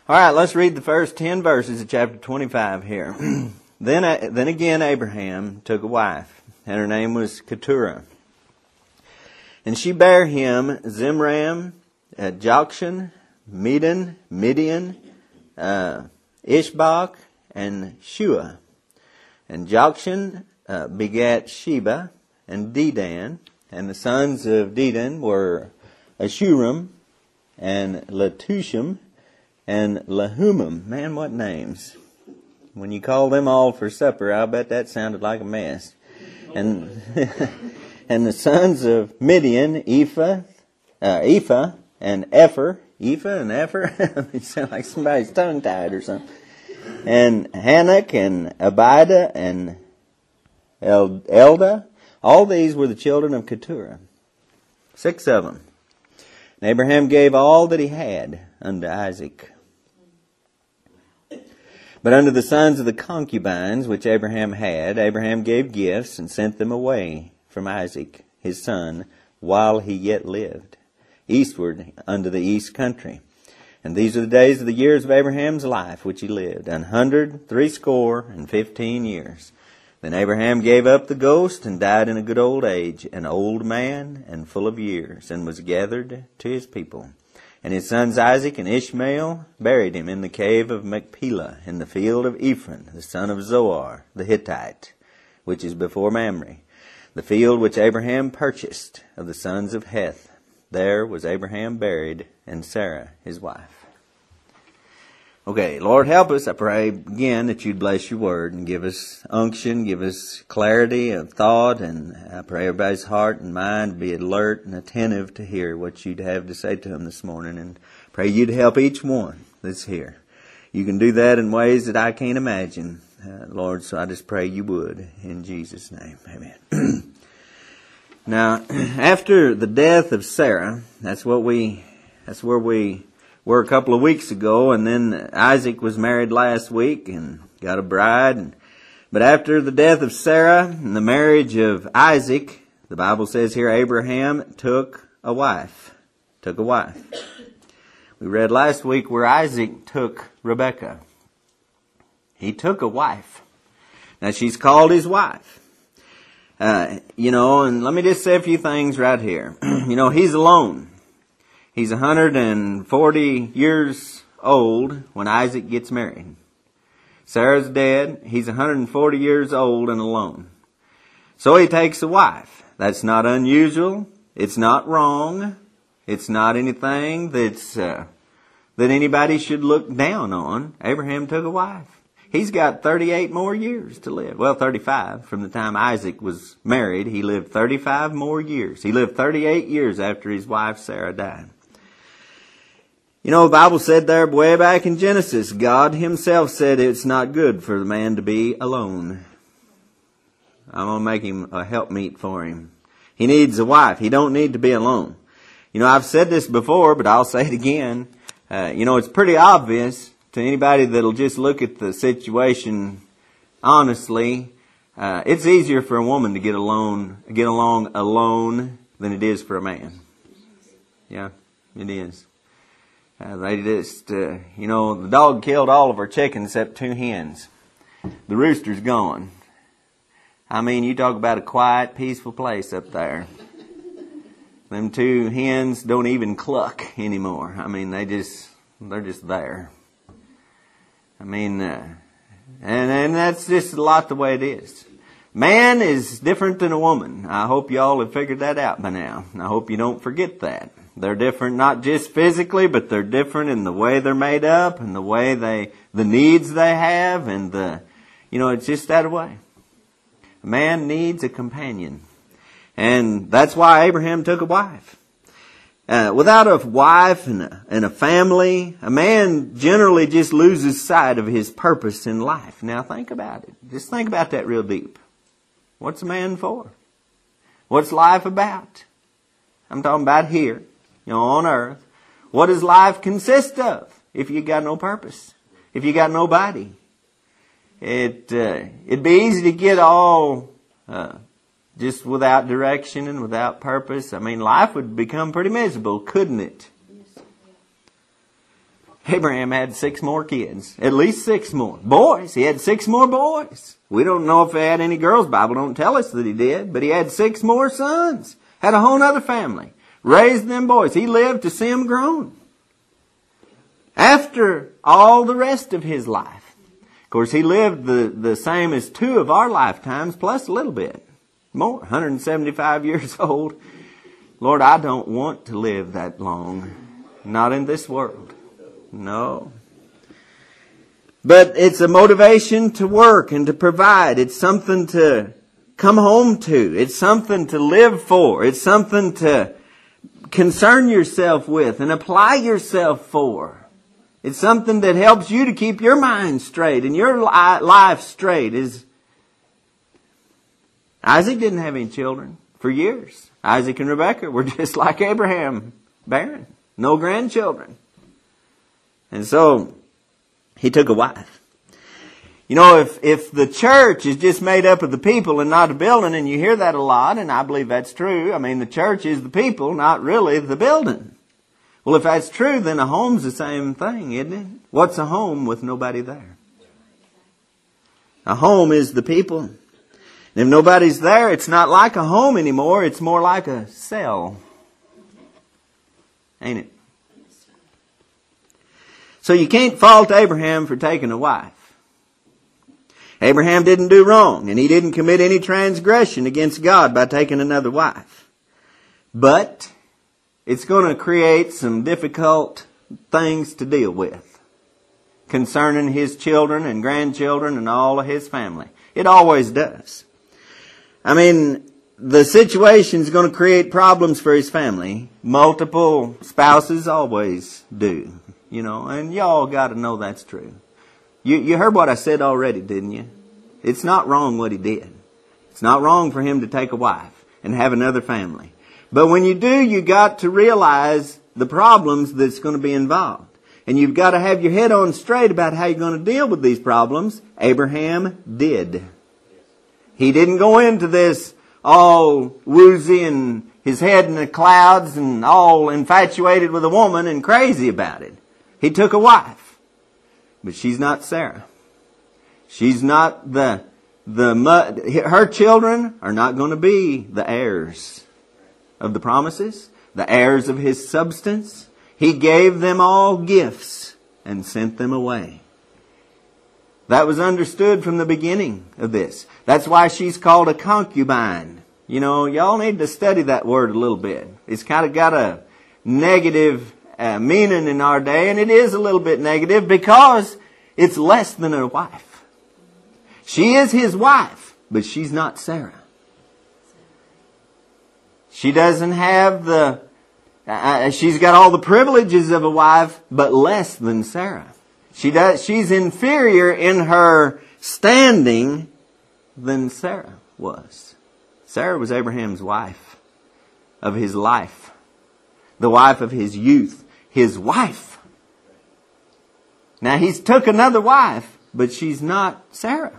All right, let's read the first 10 verses of chapter 25 here. Then again Abraham took a wife, and her name was Keturah. And she bare him Zimram, Jokshan, Midian, Ishbak, and Shua. And Jokshan begat Sheba and Dedan, and the sons of Dedan were Ashuram and Letushim and Lahumim. Man, what names. When you call them all for supper, I'll bet that sounded like a mess. And and the sons of Midian, Ephah and Epher. Ephah and Epher? They sound like somebody's tongue-tied or something. And Hanok and Abida and Elda. All these were the children of Keturah. 6 of them. And Abraham gave all that he had unto Isaac. But unto the sons of the concubines which Abraham had, Abraham gave gifts and sent them away from Isaac, his son, while he yet lived, eastward unto the east country. And these are the days of the years of Abraham's life which he lived, 160 years. Then Abraham gave up the ghost and died in a good old age, an old man and full of years, and was gathered to his people. And his sons Isaac and Ishmael buried him in the cave of Machpelah, in the field of Ephron, the son of Zoar, the Hittite, which is before Mamre, the field which Abraham purchased of the sons of Heth. There was Abraham buried, and Sarah his wife. Okay, Lord, help us. I pray again that you'd bless your word and give us unction, give us clarity of thought, and I pray everybody's heart and mind be alert and attentive to hear what you'd have to say to them this morning, and pray you'd help each one that's here. You can do that in ways that I can't imagine, Lord, so I just pray you would, in Jesus' name. Amen. Now, after the death of Sarah, that's where we were a couple of weeks ago, and then Isaac was married last week and got a bride. But after the death of Sarah and the marriage of Isaac, the Bible says here Abraham took a wife. We read last week where Isaac took Rebekah. He took a wife. Now she's called his wife. And let me just say a few things right here. He's alone. He's 140 years old when Isaac gets married. Sarah's dead. He's 140 years old and alone. So he takes a wife. That's not unusual. It's not wrong. It's not anything that anybody should look down on. Abraham took a wife. He's got 38 more years to live. Well, 35. From the time Isaac was married, he lived 35 more years. He lived 38 years after his wife Sarah died. The Bible said there way back in Genesis, God himself said it's not good for the man to be alone. I'm going to make him a helpmeet for him. He needs a wife. He don't need to be alone. I've said this before, but I'll say it again. It's pretty obvious to anybody that'll just look at the situation honestly. It's easier for a woman to get along alone than it is for a man. Yeah, it is. They just, the dog killed all of our chickens except 2 hens. The rooster's gone. I mean, you talk about a quiet, peaceful place up there. Them 2 hens don't even cluck anymore. I mean, they're just there. I mean, and that's just a lot the way it is. Man is different than a woman. I hope y'all have figured that out by now. I hope you don't forget that. They're different not just physically, but they're different in the way they're made up and the way the needs they have, and it's just that way. A man needs a companion. And that's why Abraham took a wife. Without a wife and a family, a man generally just loses sight of his purpose in life. Now think about it. Just think about that real deep. What's a man for? What's life about? I'm talking about here, on earth. What does life consist of if you got no purpose? If you got nobody? It'd be easy to get all just without direction and without purpose. I mean, life would become pretty miserable, couldn't it? Abraham had 6 more kids. At least 6 more. Boys. He had 6 more boys. We don't know if he had any girls. Bible don't tell us that he did. But he had 6 more sons. Had a whole other family. Raised them boys. He lived to see them grown. After all the rest of his life. Of course, he lived the same as 2 of our lifetimes, plus a little bit more. 175 years old. Lord, I don't want to live that long. Not in this world. No. But it's a motivation to work and to provide. It's something to come home to. It's something to live for. It's something to concern yourself with and apply yourself for. It's something that helps you to keep your mind straight and your life straight. Isaac didn't have any children for years. Isaac and Rebekah were just like Abraham, barren, no grandchildren. And so he took a wife. You know, if the church is just made up of the people and not a building, and you hear that a lot, and I believe that's true. I mean, the church is the people, not really the building. Well, if that's true, then a home's the same thing, isn't it? What's a home with nobody there? A home is the people. And if nobody's there, it's not like a home anymore. It's more like a cell. Ain't it? So you can't fault Abraham for taking a wife. Abraham didn't do wrong, and he didn't commit any transgression against God by taking another wife. But it's going to create some difficult things to deal with concerning his children and grandchildren and all of his family. It always does. I mean, the situation's going to create problems for his family. Multiple spouses always do. You know, and y'all got to know that's true. You heard what I said already, didn't you? It's not wrong what he did. It's not wrong for him to take a wife and have another family. But when you do, you got to realize the problems that's going to be involved. And you've got to have your head on straight about how you're going to deal with these problems. Abraham did. He didn't go into this all woozy and his head in the clouds and all infatuated with a woman and crazy about it. He took a wife, but she's not Sarah. She's not her children are not going to be the heirs of the promises, the heirs of his substance. He gave them all gifts and sent them away. That was understood from the beginning of this. That's why she's called a concubine. You know, y'all need to study that word a little bit. It's kind of got a negative meaning in our day, and it is a little bit negative because it's less than a wife. She is his wife, but she's not Sarah. She doesn't have she's got all the privileges of a wife, but less than Sarah. She's inferior in her standing than Sarah was. Sarah was Abraham's wife of his life, the wife of his youth, his wife. Now he's took another wife, but she's not Sarah.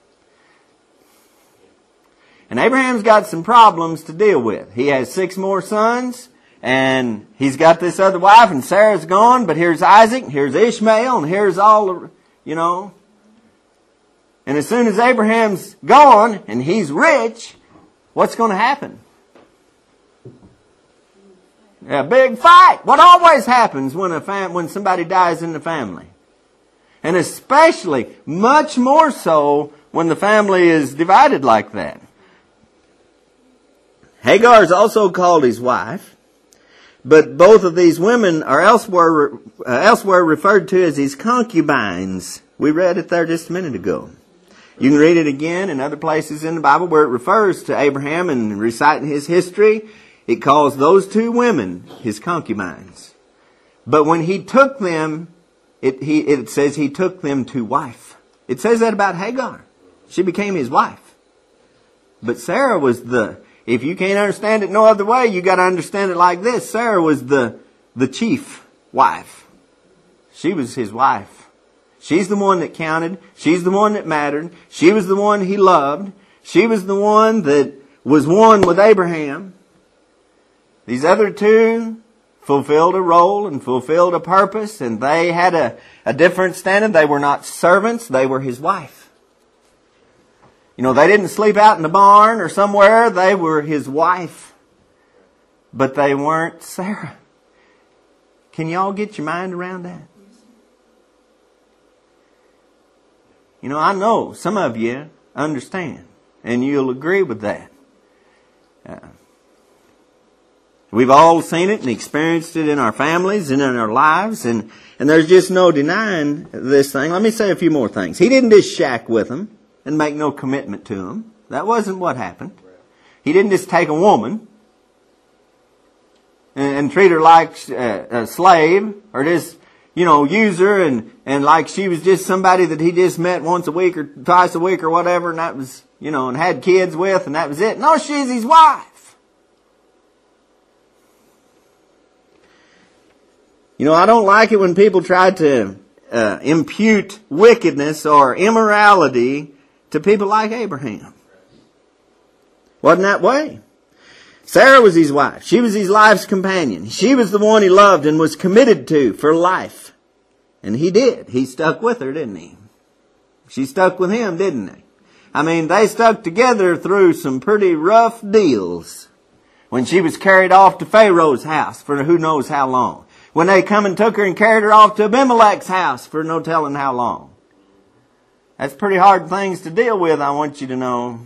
And Abraham's got some problems to deal with. He has 6 more sons, and he's got this other wife, and Sarah's gone, but here's Isaac, and here's Ishmael, and here's all the, you know. And as soon as Abraham's gone, and he's rich, what's going to happen? A big fight. What always happens when somebody dies in the family? And especially, much more so, when the family is divided like that. Hagar is also called his wife, but both of these women are elsewhere referred to as his concubines. We read it there just a minute ago. You can read it again in other places in the Bible where it refers to Abraham and reciting his history. It calls those 2 women his concubines. But when he took them, it says he took them to wife. It says that about Hagar. She became his wife. But Sarah was if you can't understand it no other way, you got to understand it like this. Sarah was the chief wife. She was his wife. She's the one that counted. She's the one that mattered. She was the one he loved. She was the one that was one with Abraham. These other 2 fulfilled a role and fulfilled a purpose, and they had a different standard. They were not servants, they were his wife. You know, they didn't sleep out in the barn or somewhere, they were his wife. But they weren't Sarah. Can y'all get your mind around that? You know, I know some of you understand, and you'll agree with that. We've all seen it and experienced it in our families and in our lives, and there's just no denying this thing. Let me say a few more things. He didn't just shack with them and make no commitment to them. That wasn't what happened. He didn't just take a woman and treat her like a slave, or just, you know, use her and like she was just somebody that he just met once a week or twice a week or whatever, and that was, you know, and had kids with, and that was it. No, she's his wife. You know, I don't like it when people try to impute wickedness or immorality to people like Abraham. Wasn't that way. Sarah was his wife. She was his life's companion. She was the one he loved and was committed to for life. And he did. He stuck with her, didn't he? She stuck with him, didn't he? I mean, they stuck together through some pretty rough deals. When she was carried off to Pharaoh's house for who knows how long. When they come and took her and carried her off to Abimelech's house for no telling how long. That's pretty hard things to deal with, I want you to know.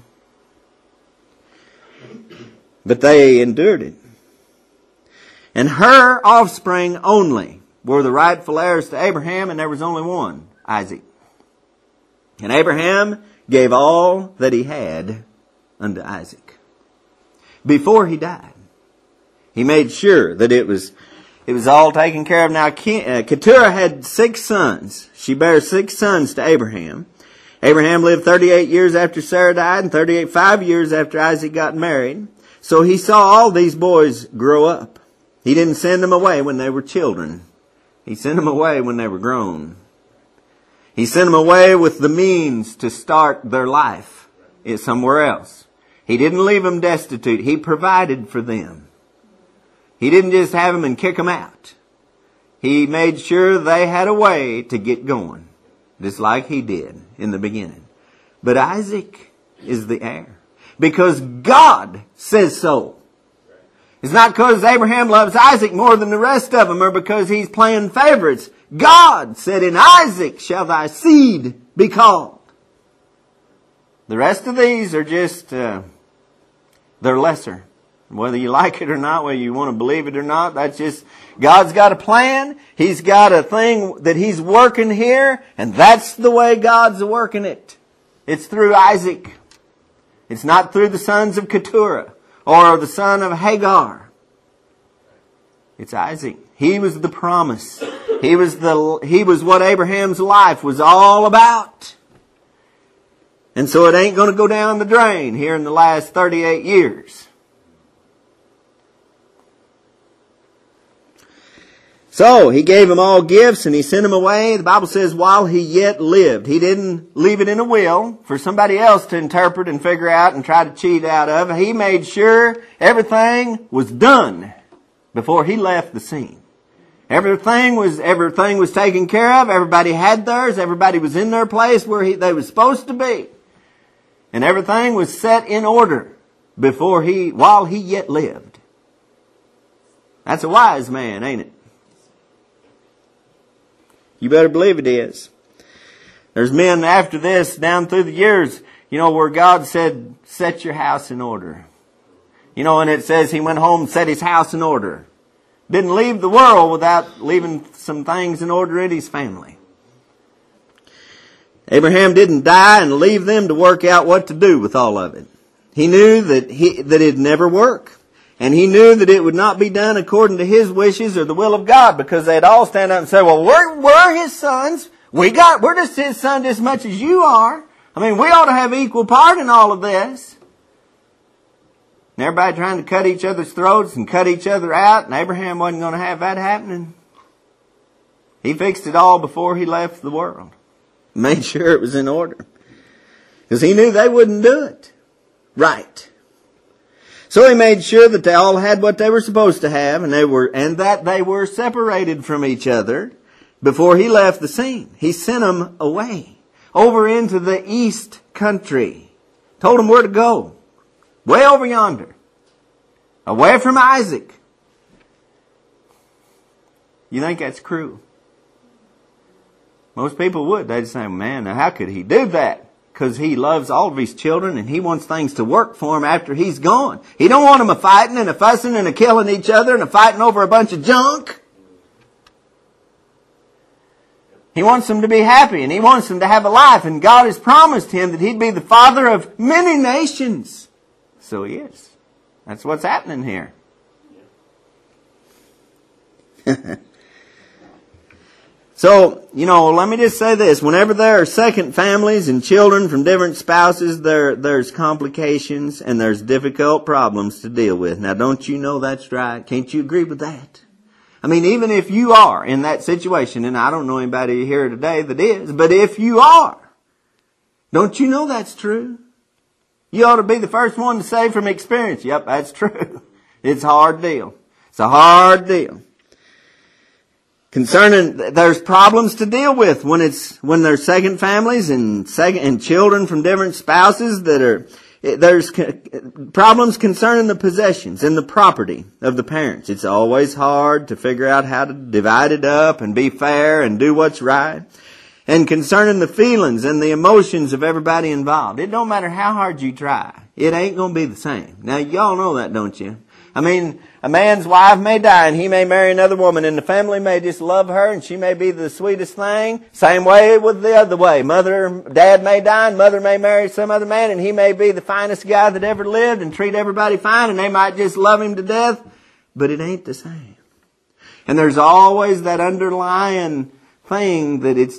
But they endured it. And her offspring only were the rightful heirs to Abraham, and there was only one, Isaac. And Abraham gave all that he had unto Isaac. Before he died, he made sure that it was all taken care of. Now, Keturah had 6 sons. She bare 6 sons to Abraham. Abraham lived 38 years after Sarah died and 5 years after Isaac got married. So he saw all these boys grow up. He didn't send them away when they were children. He sent them away when they were grown. He sent them away with the means to start their life somewhere else. He didn't leave them destitute. He provided for them. He didn't just have them and kick them out. He made sure they had a way to get going, just like he did in the beginning. But Isaac is the heir because God says so. It's not because Abraham loves Isaac more than the rest of them or because he's playing favorites. God said, "In Isaac shall thy seed be called." The rest of these are just, they're lesser. Whether you like it or not, whether you want to believe it or not, that's just, God's got a plan. He's got a thing that He's working here, and that's the way God's working it. It's through Isaac. It's not through the sons of Keturah or the son of Hagar. It's Isaac. He was the promise. He was what Abraham's life was all about. And so it ain't going to go down the drain here in the last 38 years. So, he gave them all gifts and he sent them away. The Bible says while he yet lived. He didn't leave it in a will for somebody else to interpret and figure out and try to cheat out of. He made sure everything was done before he left the scene. Everything was taken care of. Everybody had theirs. Everybody was in their place where they were supposed to be. And everything was set in order while he yet lived. That's a wise man, ain't it? You better believe it is. There's men after this, down through the years, where God said, set your house in order. And it says he went home and set his house in order. Didn't leave the world without leaving some things in order in his family. Abraham didn't die and leave them to work out what to do with all of it. He knew that it'd never work. And he knew that it would not be done according to his wishes or the will of God, because they'd all stand up and say, well, we're his sons. We're just his son as much as you are. I mean, we ought to have equal part in all of this. And everybody trying to cut each other's throats and cut each other out, and Abraham wasn't going to have that happening. He fixed it all before he left the world. Made sure it was in order. Because he knew they wouldn't do it right. So he made sure that they all had what they were supposed to have, and that they were separated from each other before he left the scene. He sent them away, over into the east country. Told them where to go. Way over yonder. Away from Isaac. You think that's cruel? Most people would. They'd say, man, now how could he do that? Because he loves all of his children and he wants things to work for him after he's gone. He don't want them a-fighting and a-fussing and a-killing each other and a-fighting over a bunch of junk. He wants them to be happy and he wants them to have a life. And God has promised him that he'd be the father of many nations. So he is. That's what's happening here. So, let me just say this. Whenever there are second families and children from different spouses, there's complications and there's difficult problems to deal with. Now, don't you know that's right? Can't you agree with that? I mean, even if you are in that situation, and I don't know anybody here today that is, but if you are, don't you know that's true? You ought to be the first one to say from experience, yep, that's true. It's a hard deal. It's a hard deal. There's problems to deal with when there's second families and children from different spouses there's problems concerning the possessions and the property of the parents. It's always hard to figure out how to divide it up and be fair and do what's right. And concerning the feelings and the emotions of everybody involved. It don't matter how hard you try. It ain't going to be the same. Now, y'all know that, don't you? I mean, a man's wife may die and he may marry another woman and the family may just love her and she may be the sweetest thing. Same way with the other way. Dad may die and mother may marry some other man and he may be the finest guy that ever lived and treat everybody fine and they might just love him to death. But it ain't the same. And there's always that underlying thing that it's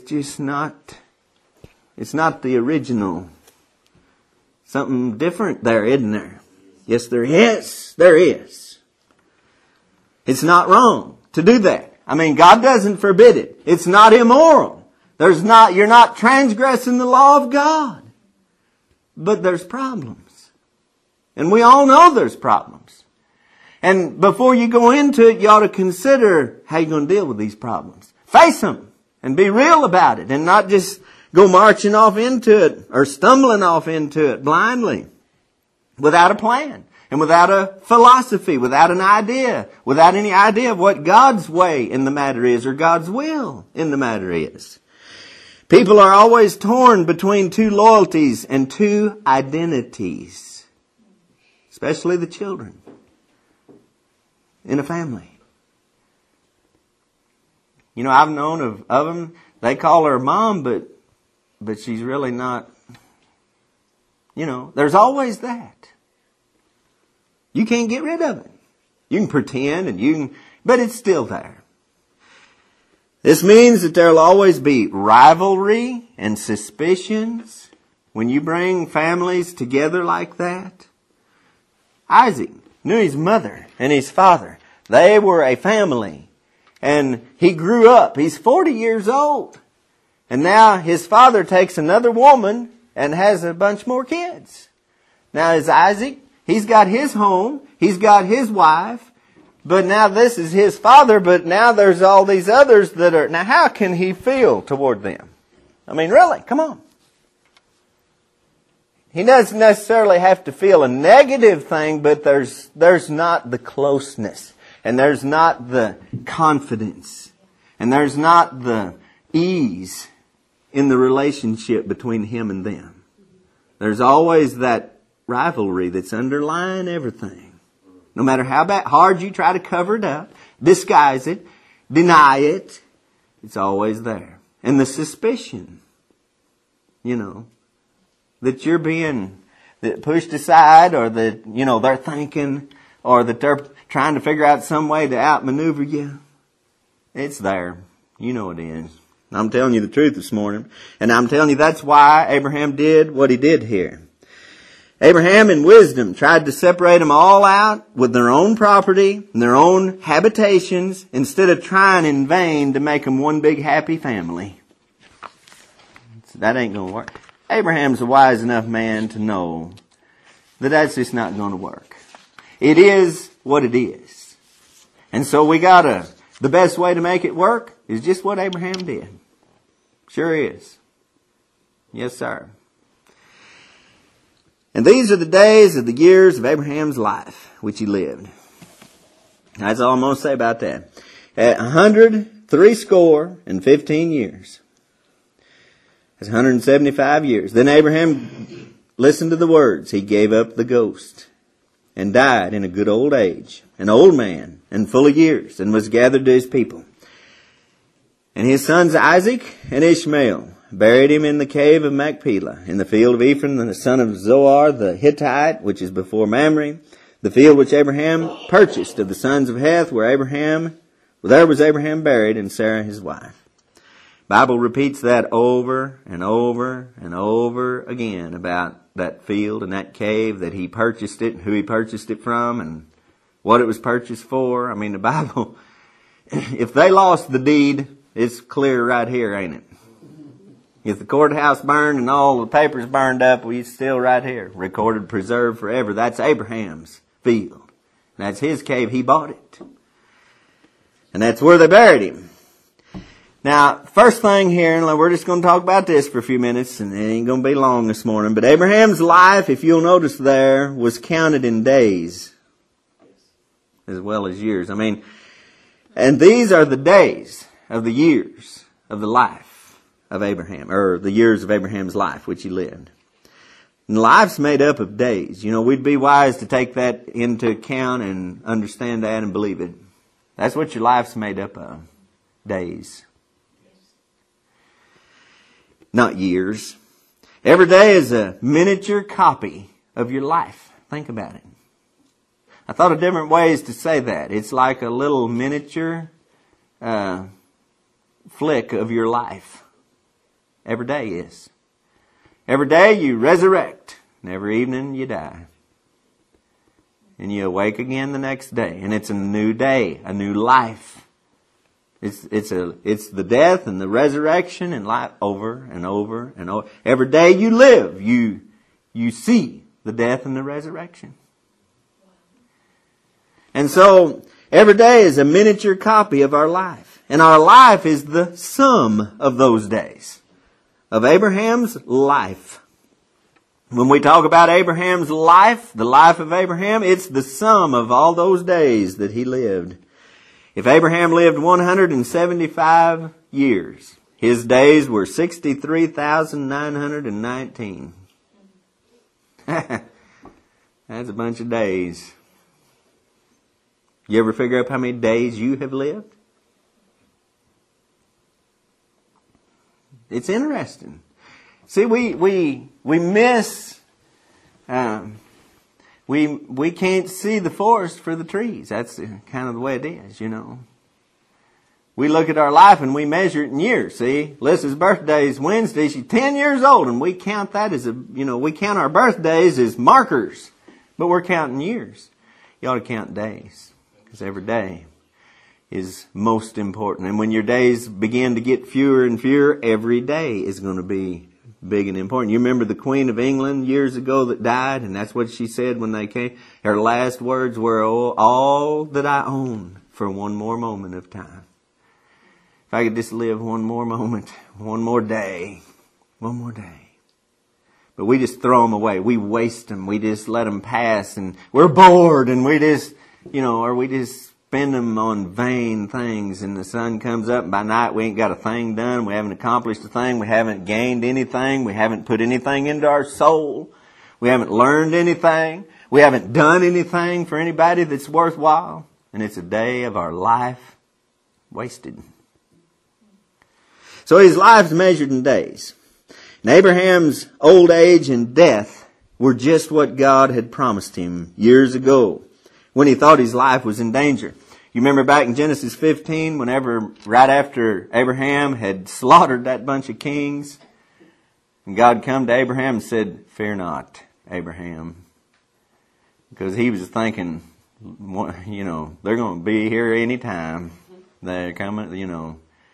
not the original. Something different there, isn't there? Yes, there is. There is. It's not wrong to do that. I mean, God doesn't forbid it. It's not immoral. You're not transgressing the law of God. But there's problems. And we all know there's problems. And before you go into it, you ought to consider how you're going to deal with these problems. Face them and be real about it and not just go marching off into it or stumbling off into it blindly. Without a plan and without a philosophy, without an idea, without any idea of what God's way in the matter is or God's will in the matter is. People are always torn between two loyalties and two identities, especially the children in a family. I've known of them, they call her mom, but she's really not. There's always that. You can't get rid of it. You can pretend but it's still there. This means that there'll always be rivalry and suspicions when you bring families together like that. Isaac knew his mother and his father. They were a family. And he grew up. He's 40 years old. And now his father takes another woman and has a bunch more kids. Now is Isaac, he's got his home, he's got his wife, but now this is his father, but now there's all these others now how can he feel toward them? I mean, really, come on. He doesn't necessarily have to feel a negative thing, but there's not the closeness, and there's not the confidence, and there's not the ease in the relationship between him and them. There's always that rivalry that's underlying everything. No matter how hard you try to cover it up, disguise it, deny it, it's always there. And the suspicion, that you're being pushed aside or that, they're thinking or that they're trying to figure out some way to outmaneuver you. It's there. You know it is. I'm telling you the truth this morning. And I'm telling you that's why Abraham did what he did here. Abraham in wisdom tried to separate them all out with their own property and their own habitations instead of trying in vain to make them one big happy family. That ain't going to work. Abraham's a wise enough man to know that that's just not going to work. It is what it is. And so the best way to make it work is just what Abraham did. Sure is. Yes, sir. And these are the days of the years of Abraham's life, which he lived. That's all I'm going to say about that. At 163 years. That's 175 years. Then Abraham listened to the words. He gave up the ghost and died in a good old age, an old man and full of years, and was gathered to his people. And his sons Isaac and Ishmael buried him in the cave of Machpelah, in the field of Ephron, the son of Zohar the Hittite, which is before Mamre, the field which Abraham purchased of the sons of Heth, there was Abraham buried, and Sarah his wife. Bible repeats that over and over and over again about that field and that cave, that he purchased it, and who he purchased it from, and what it was purchased for. I mean, the Bible, if they lost the deed, it's clear right here, ain't it? If the courthouse burned and all the papers burned up, we're still right here, recorded, preserved forever. That's Abraham's field. That's his cave. He bought it. And that's where they buried him. Now, first thing here, and we're just going to talk about this for a few minutes, and it ain't going to be long this morning, but Abraham's life, if you'll notice there, was counted in days as well as years. I mean, and these are the days of the years of the life of Abraham, or the years of Abraham's life, which he lived. And life's made up of days. You know, we'd be wise to take that into account and understand that and believe it. That's what your life's made up of. Days. Not years. Every day is a miniature copy of your life. Think about it. I thought of different ways to say that. It's like a little miniature flick of your life. Every day is. Every day you resurrect, and every evening you die. And you awake again the next day, and it's a new day, a new life. It's the death and the resurrection and life over and over and over. Every day you live, you see the death and the resurrection. And so every day is a miniature copy of our life. And our life is the sum of those days. Of Abraham's life. When we talk about Abraham's life, the life of Abraham, it's the sum of all those days that he lived. If Abraham lived 175 years, his days were 63,919. That's a bunch of days. You ever figure out how many days you have lived? It's interesting. See, we miss, we can't see the forest for the trees. That's kind of the way it is, you know. We look at our life and we measure it in years. See, Lissa's birthday is Wednesday. She's 10 years old, and we count that as we count our birthdays as markers, but we're counting years. You ought to count days, because every day is most important. And when your days begin to get fewer and fewer, every day is going to be big and important. You remember the Queen of England years ago that died, and that's what she said when they came. Her last words were, "Oh, all that I own for one more moment of time. If I could just live one more moment, one more day, one more day." But we just throw them away. We waste them. We just let them pass, and we're bored, and we just, or we just spend them on vain things, and the sun comes up and by night we ain't got a thing done. We haven't accomplished a thing. We haven't gained anything. We haven't put anything into our soul. We haven't learned anything. We haven't done anything for anybody that's worthwhile. And it's a day of our life wasted. So his life's measured in days. And Abraham's old age and death were just what God had promised him years ago, when he thought his life was in danger. You remember back in Genesis 15, right after Abraham had slaughtered that bunch of kings, and God come to Abraham and said, "Fear not, Abraham." Because he was thinking, they're going to be here any time. They're coming,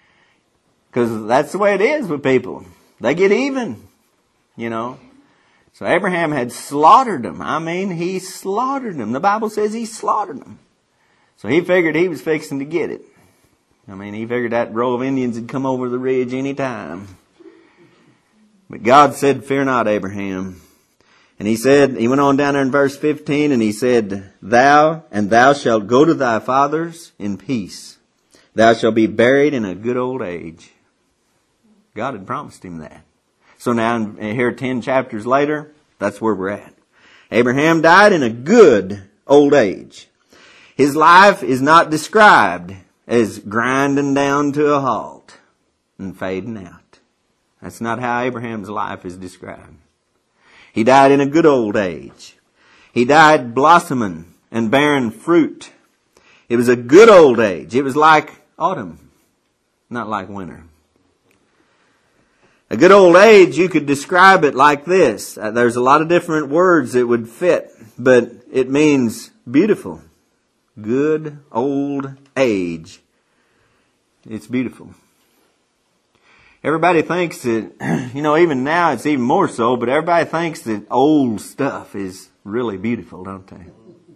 Because that's the way it is with people. They get even, So Abraham had slaughtered them. I mean, he slaughtered them. The Bible says he slaughtered them. So he figured he was fixing to get it. I mean, he figured that row of Indians would come over the ridge any time. But God said, fear not, Abraham. And he said, he went on down there in verse 15, and he said, thou shalt go to thy fathers in peace. Thou shalt be buried in a good old age. God had promised him that. So now, here 10 chapters later, that's where we're at. Abraham died in a good old age. His life is not described as grinding down to a halt and fading out. That's not how Abraham's life is described. He died in a good old age. He died blossoming and bearing fruit. It was a good old age. It was like autumn, not like winter. A good old age, you could describe it like this. There's a lot of different words that would fit, but it means beautiful. Good old age. It's beautiful. Everybody thinks that, even now it's even more so, but everybody thinks that old stuff is really beautiful, don't they?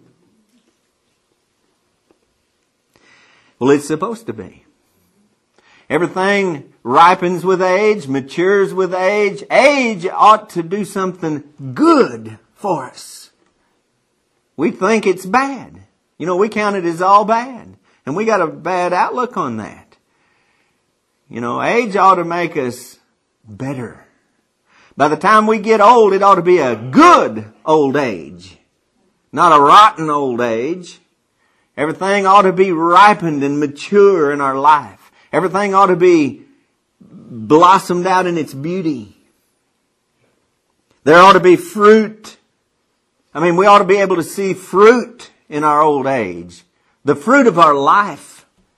Well, it's supposed to be. Everything ripens with age, matures with age. Age ought to do something good for us. We think it's bad. We count it as all bad. And we got a bad outlook on that. Age ought to make us better. By the time we get old, it ought to be a good old age. Not a rotten old age. Everything ought to be ripened and mature in our life. Everything ought to be blossomed out in its beauty. There ought to be fruit. We ought to be able to see fruit in our old age. The fruit of our life.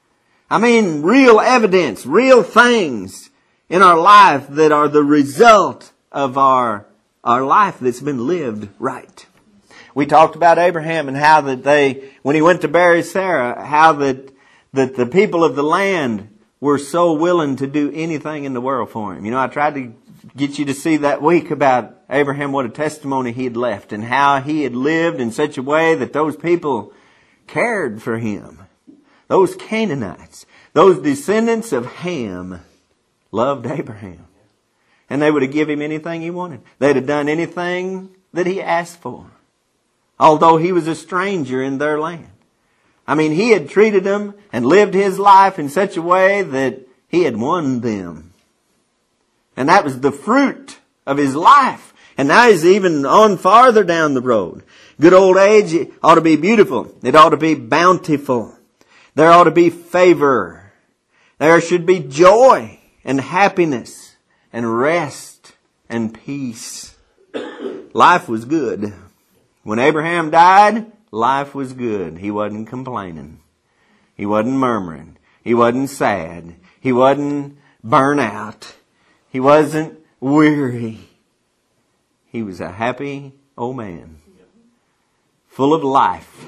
Real evidence, real things in our life that are the result of our life that's been lived right. We talked about Abraham and how that when he went to bury Sarah, how that the people of the land were so willing to do anything in the world for him. I tried to get you to see that week about Abraham, what a testimony he had left and how he had lived in such a way that those people cared for him. Those Canaanites, those descendants of Ham, loved Abraham. And they would have given him anything he wanted. They'd have done anything that he asked for. Although he was a stranger in their land. He had treated them and lived his life in such a way that he had won them. And that was the fruit of his life. And now he's even on farther down the road. Good old age ought to be beautiful. It ought to be bountiful. There ought to be favor. There should be joy and happiness and rest and peace. Life was good. When Abraham died, life was good. He wasn't complaining. He wasn't murmuring. He wasn't sad. He wasn't burnt out. He wasn't weary. He was a happy old man. Full of life.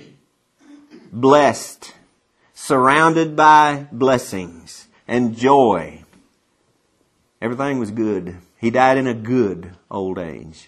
Blessed. Surrounded by blessings and joy. Everything was good. He died in a good old age.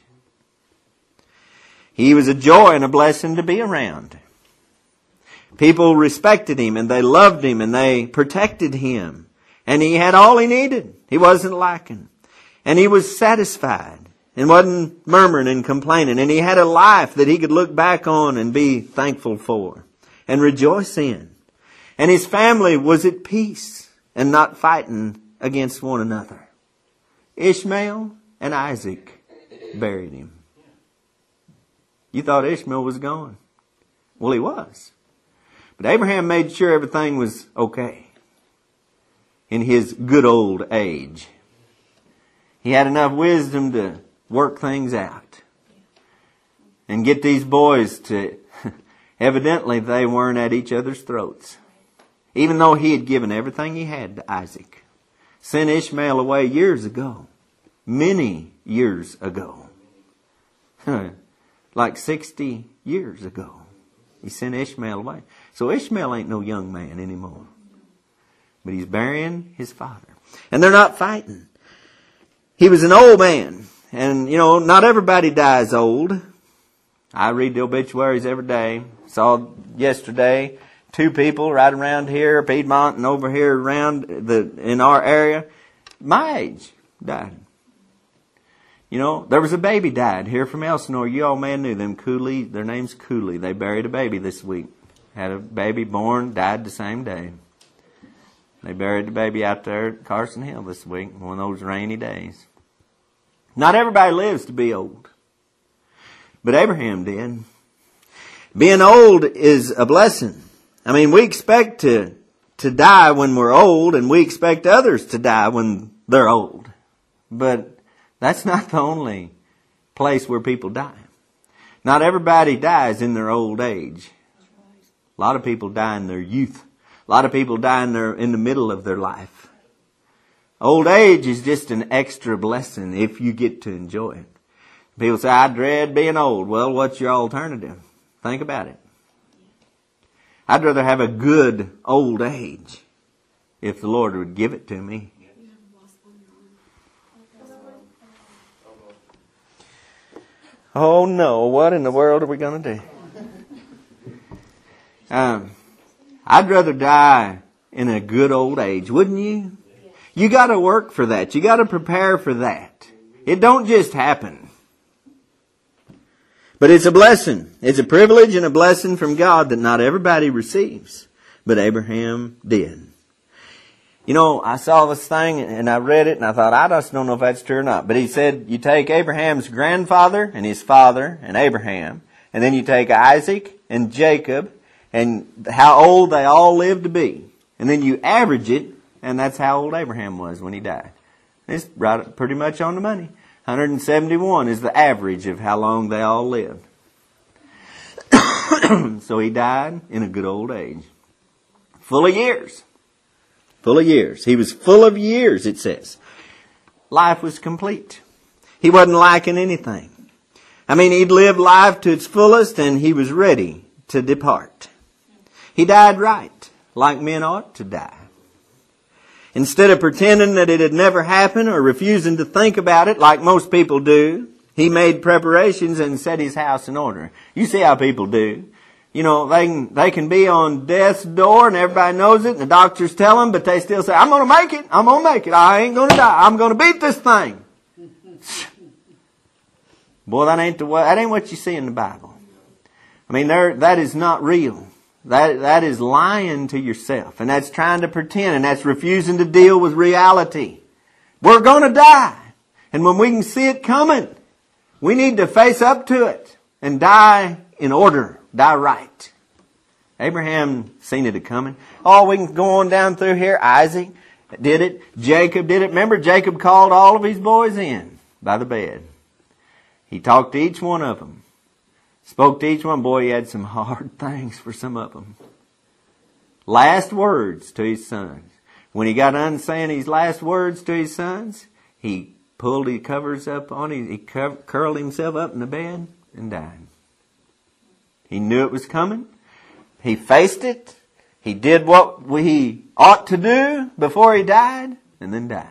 He was a joy and a blessing to be around. People respected him and they loved him and they protected him. And he had all he needed. He wasn't lacking. And he was satisfied and wasn't murmuring and complaining. And he had a life that he could look back on and be thankful for and rejoice in. And his family was at peace and not fighting against one another. Ishmael and Isaac buried him. You thought Ishmael was gone. Well, he was. But Abraham made sure everything was okay in his good old age. He had enough wisdom to work things out and get these boys to, evidently they weren't at each other's throats. Even though he had given everything he had to Isaac. Sent Ishmael away years ago. Many years ago. Like 60 years ago. He sent Ishmael away. So Ishmael ain't no young man anymore. But he's burying his father. And they're not fighting. He was an old man. And, not everybody dies old. I read the obituaries every day. Saw yesterday 2 people right around here, Piedmont and over here around in our area, my age, died. There was a baby died here from Elsinore. You all may have knew them, Cooley. Their name's Cooley. They buried a baby this week. Had a baby born, died the same day. They buried the baby out there at Carson Hill this week, one of those rainy days. Not everybody lives to be old. But Abraham did. Being old is a blessing. We expect to die when we're old, and we expect others to die when they're old. But that's not the only place where people die. Not everybody dies in their old age. A lot of people die in their youth. A lot of people die in the middle of their life. Old age is just an extra blessing if you get to enjoy it. People say, I dread being old. Well, what's your alternative? Think about it. I'd rather have a good old age if the Lord would give it to me. Oh no, what in the world are we going to do? I'd rather die in a good old age, wouldn't you? You got to work for that. You got to prepare for that. It don't just happen. But it's a blessing. It's a privilege and a blessing from God that not everybody receives. But Abraham did. I saw this thing and I read it and I thought, I just don't know if that's true or not. But he said, you take Abraham's grandfather and his father and Abraham, and then you take Isaac and Jacob and how old they all lived to be. And then you average it, and that's how old Abraham was when he died. It's right pretty much on the money. 171 is the average of how long they all lived. So he died in a good old age. Full of years. Full of years. He was full of years, it says. Life was complete. He wasn't lacking anything. He'd lived life to its fullest and he was ready to depart. He died right, like men ought to die. Instead of pretending that it had never happened or refusing to think about it like most people do, he made preparations and set his house in order. You see how people do. They can be on death's door and everybody knows it and the doctors tell them, but they still say, I'm going to make it. I'm going to make it. I ain't going to die. I'm going to beat this thing. Boy, that ain't what you see in the Bible. That is not real. That is lying to yourself. And that's trying to pretend. And that's refusing to deal with reality. We're going to die. And when we can see it coming, we need to face up to it and die in order. Die right. Abraham seen it coming. Oh, we can go on down through here. Isaac did it. Jacob did it. Remember, Jacob called all of his boys in by the bed. He talked to each one of them. Spoke to each one. Boy, he had some hard things for some of them. Last words to his sons. When he got done saying his last words to his sons, he pulled his covers up on him. He curled himself up in the bed and died. He knew it was coming. He faced it. He did what he ought to do before he died and then died.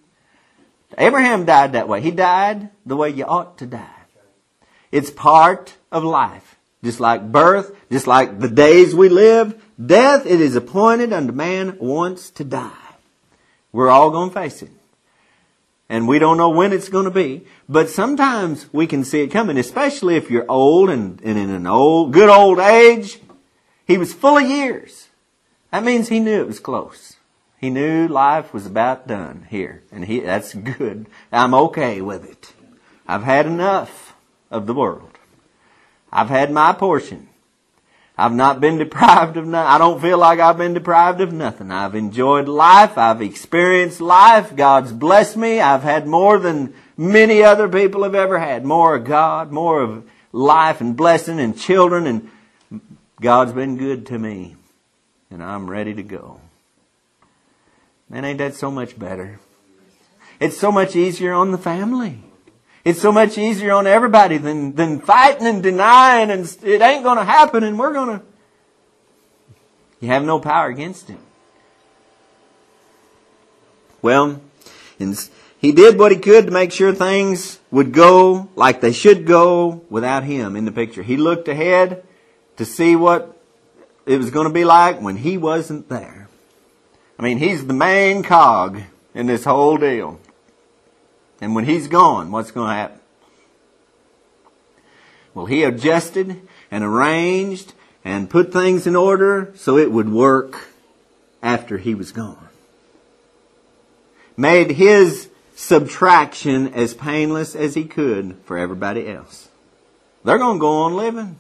Abraham died that way. He died the way you ought to die. It's part of life. Just like birth, just like the days we live, death, it is appointed unto man once to die. We're all going to face it. And we don't know when it's going to be. But sometimes we can see it coming, especially if you're old and in an good old age. He was full of years. That means he knew it was close. He knew life was about done here. And that's good. I'm okay with it. I've had enough of the world. I've had my portion. I've not been deprived of nothing. I don't feel like I've been deprived of nothing. I've enjoyed life. I've experienced life. God's blessed me. I've had more than many other people have ever had. More of God, more of life and blessing and children. And God's been good to me. And I'm ready to go. Man, ain't that so much better? It's so much easier on the family. It's so much easier on everybody than fighting and denying and it ain't going to happen and we're going to... You have no power against it. Well, He did what he could to make sure things would go like they should go without him in the picture. He looked ahead to see what it was going to be like when he wasn't there. I mean, he's the main cog in this whole deal. And when he's gone, what's going to happen? Well, he adjusted and arranged and put things in order so it would work after he was gone. Made his subtraction as painless as he could for everybody else. They're going to go on living.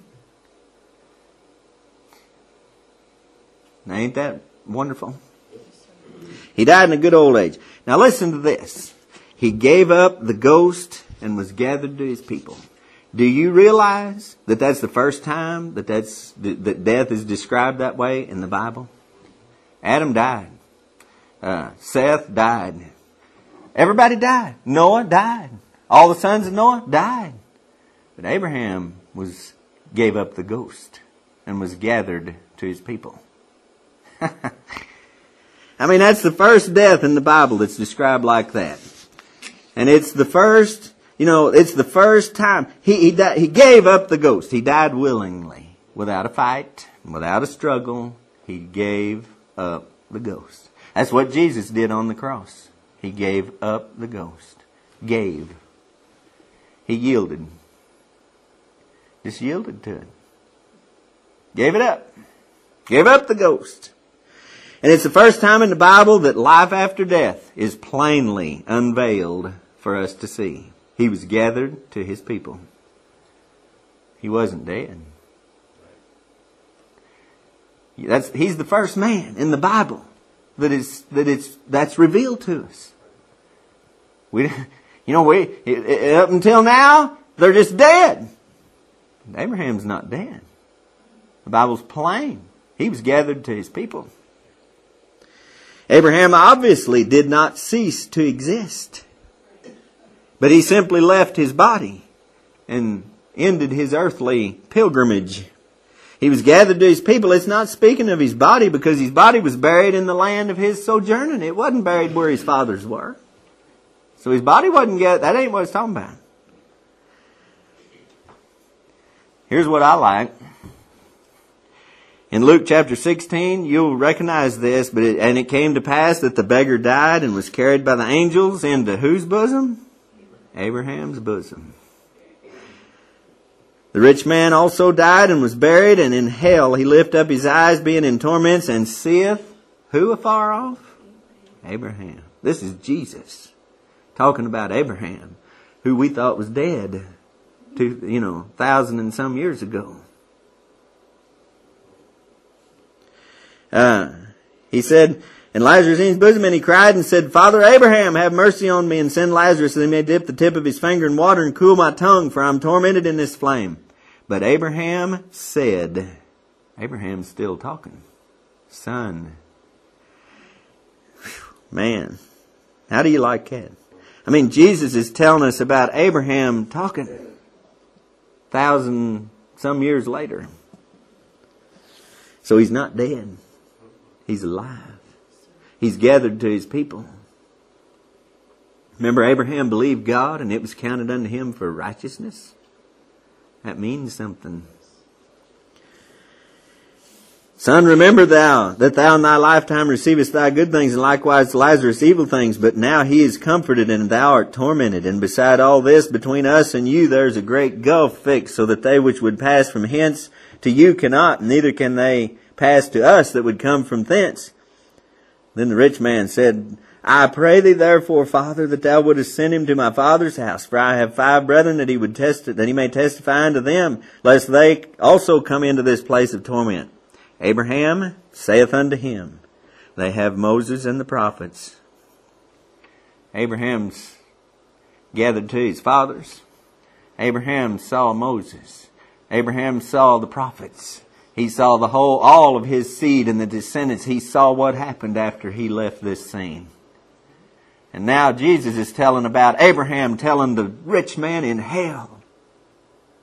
Now, ain't that wonderful? He died in a good old age. Now listen to this. He gave up the ghost and was gathered to his people. Do you realize that that's the first time that death is described that way in the Bible? Adam died. Seth died. Everybody died. Noah died. All the sons of Noah died. But Abraham gave up the ghost and was gathered to his people. I mean, that's the first death in the Bible that's described like that. And it's the first, it's the first time. He gave up the ghost. He died willingly, without a fight, without a struggle. He gave up the ghost. That's what Jesus did on the cross. He gave up the ghost. Gave. He yielded. Just yielded to it. Gave it up. Gave up the ghost. And it's the first time in the Bible that life after death is plainly unveiled for us to see. He was gathered to his people. He wasn't dead. He's the first man in the Bible that's revealed to us. Up until now, they're just dead. Abraham's not dead. The Bible's plain. He was gathered to his people. Abraham obviously did not cease to exist. But he simply left his body and ended his earthly pilgrimage. He was gathered to his people. It's not speaking of his body because his body was buried in the land of his sojourning. It wasn't buried where his fathers were. So his body wasn't gathered. That ain't what it's talking about. Here's what I like. In Luke chapter 16, you'll recognize this, and it came to pass that the beggar died and was carried by the angels into whose bosom? Abraham's bosom. The rich man also died and was buried, and in hell he lifted up his eyes, being in torments, and seeth who afar off? Abraham. This is Jesus talking about Abraham, who we thought was dead 1,000 and some years ago. He said, and Lazarus in his bosom, and he cried and said, Father Abraham, have mercy on me, and send Lazarus that he may dip the tip of his finger in water and cool my tongue, for I am tormented in this flame. But Abraham said, Abraham's still talking, Son. Man, how do you like that? I mean, Jesus is telling us about Abraham talking 1,000 some years later. So he's not dead. He's alive. He's gathered to his people. Remember, Abraham believed God and it was counted unto him for righteousness. That means something. Son, remember thou that thou in thy lifetime receivest thy good things, and likewise Lazarus evil things, but now he is comforted and thou art tormented. And beside all this, between us and you there is a great gulf fixed, so that they which would pass from hence to you cannot, neither can they pass to us that would come from thence. Then the rich man said, I pray thee therefore, Father, that thou wouldest send him to my father's house, for I have 5 brethren, that he may testify unto them, lest they also come into this place of torment. Abraham saith unto him, they have Moses and the prophets. Abraham's gathered to his fathers. Abraham saw Moses. Abraham saw the prophets. He saw all of his seed and the descendants. He saw what happened after he left this scene. And now Jesus is telling about Abraham telling the rich man in hell.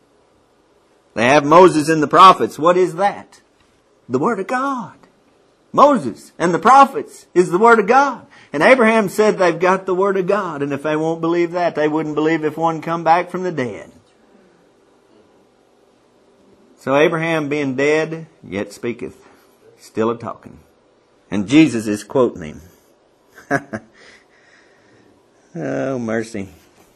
They have Moses and the prophets. What is that? The Word of God. Moses and the prophets is the Word of God. And Abraham said they've got the Word of God. And if they won't believe that, they wouldn't believe if one come back from the dead. So Abraham being dead, yet speaketh, still a talking. And Jesus is quoting him. Oh, mercy.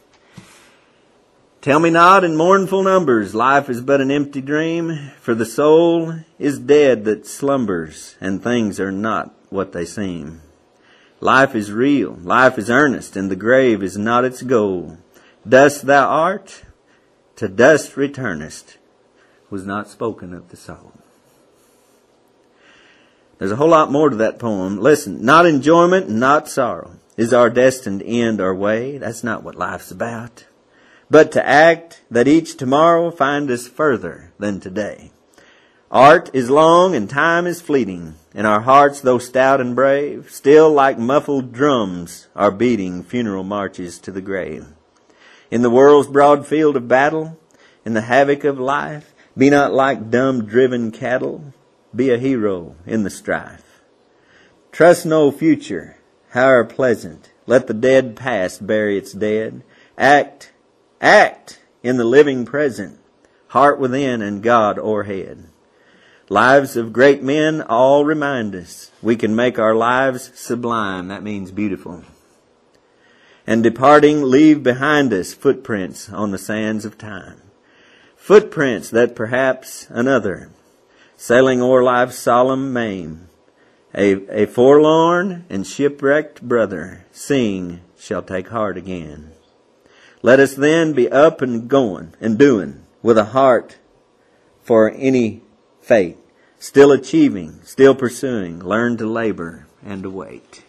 Tell me not in mournful numbers, life is but an empty dream, for the soul is dead that slumbers, and things are not what they seem. Life is real, life is earnest, and the grave is not its goal. Dust thou art, to dust returnest, was not spoken of the soul. There's a whole lot more to that poem. Listen, not enjoyment, not sorrow is our destined end or way. That's not what life's about. But to act that each tomorrow find us further than today. Art is long and time is fleeting, and our hearts, though stout and brave, still like muffled drums are beating funeral marches to the grave. In the world's broad field of battle, in the havoc of life, be not like dumb driven cattle, be a hero in the strife. Trust no future, however pleasant, let the dead past bury its dead. Act in the living present, heart within and God o'erhead. Lives of great men all remind us we can make our lives sublime. That means beautiful. And departing, leave behind us footprints on the sands of time. Footprints that perhaps another, sailing o'er life's solemn main, a forlorn and shipwrecked brother, seeing shall take heart again. Let us then be up and going and doing with a heart for any fate, still achieving, still pursuing, learn to labor and to wait.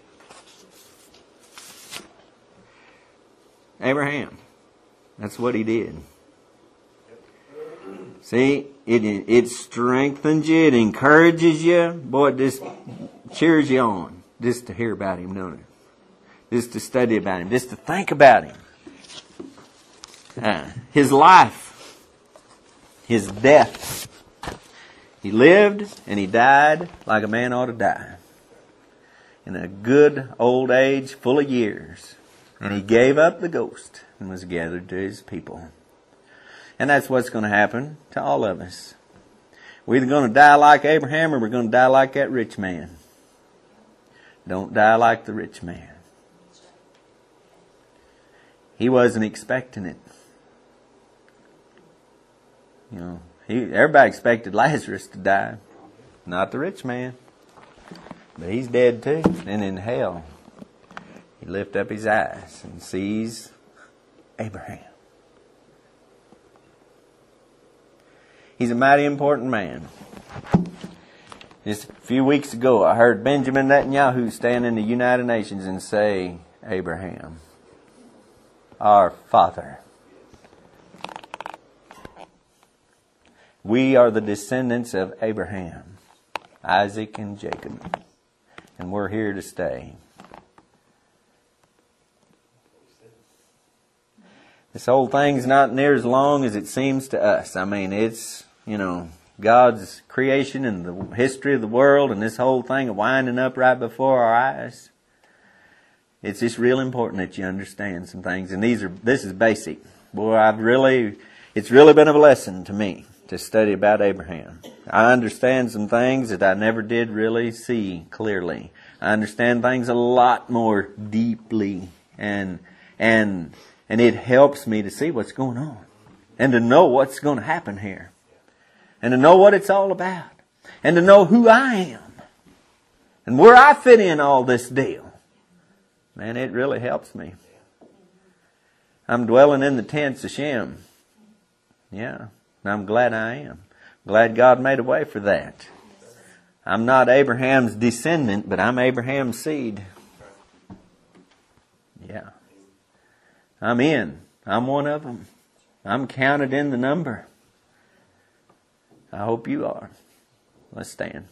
Abraham, that's what he did. See, it strengthens you, it encourages you. Boy, it just cheers you on just to hear about him, don't it? Just to study about him, just to think about him. His life, his death. He lived and he died like a man ought to die. In a good old age, full of years. And he gave up the ghost and was gathered to his people. And that's what's going to happen to all of us. We're either going to die like Abraham or we're going to die like that rich man. Don't die like the rich man. He wasn't expecting it. You know, everybody expected Lazarus to die. Not the rich man. But he's dead too. And in hell, he lifts up his eyes and sees Abraham. He's a mighty important man. Just a few weeks ago, I heard Benjamin Netanyahu stand in the United Nations and say, Abraham, our father. We are the descendants of Abraham, Isaac, and Jacob. And we're here to stay. This whole thing's not near as long as it seems to us. I mean, it's, God's creation and the history of the world and this whole thing winding up right before our eyes. It's just real important that you understand some things. And this is basic. Boy, it's really been a lesson to me to study about Abraham. I understand some things that I never did really see clearly. I understand things a lot more deeply, and it helps me to see what's going on and to know what's going to happen here and to know what it's all about and to know who I am and where I fit in all this deal. Man, it really helps me. I'm dwelling in the tents of Shem. Yeah. And I'm glad I am. Glad God made a way for that. I'm not Abraham's descendant, but I'm Abraham's seed. Yeah. I'm in. I'm one of them. I'm counted in the number. I hope you are. Let's stand.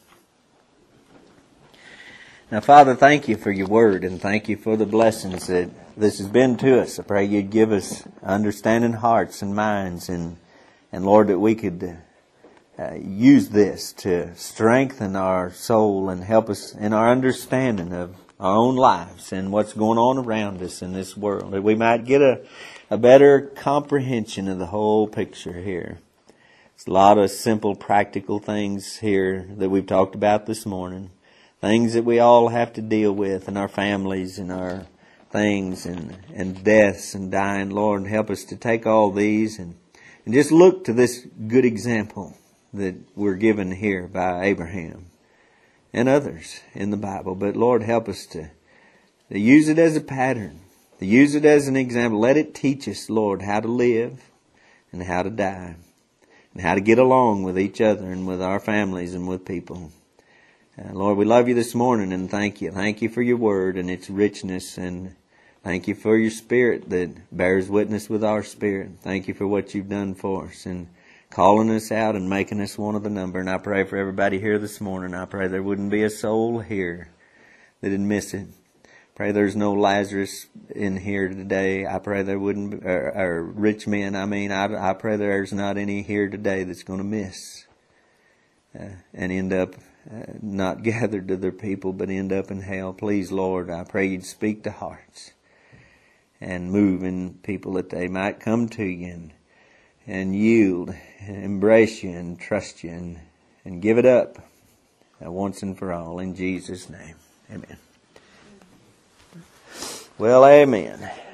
Now, Father, thank you for your word and thank you for the blessings that this has been to us. I pray you'd give us understanding hearts and minds and Lord, that we could use this to strengthen our soul and help us in our understanding of our own lives and what's going on around us in this world, that we might get a better comprehension of the whole picture here. It's a lot of simple, practical things here that we've talked about this morning. Things that we all have to deal with in our families and our things and deaths and dying. Lord, help us to take all these and just look to this good example that we're given here by Abraham and others in the Bible. But Lord, help us to use it as a pattern, to use it as an example. Let it teach us, Lord, how to live and how to die and how to get along with each other and with our families and with people. Lord, we love you this morning and thank you. Thank you for your word and its richness, and thank you for your Spirit that bears witness with our spirit. Thank you for what you've done for us and calling us out and making us one of the number. And I pray for everybody here this morning. I pray there wouldn't be a soul here that would miss it. Pray there's no Lazarus in here today. I pray there wouldn't, or rich men. I pray there's not any here today that's going to miss and end up not gathered to their people, but end up in hell. Please, Lord, I pray you'd speak to hearts and move in people that they might come to you and yield and embrace you and trust you and give it up once and for all. In Jesus' name, amen. Well, amen.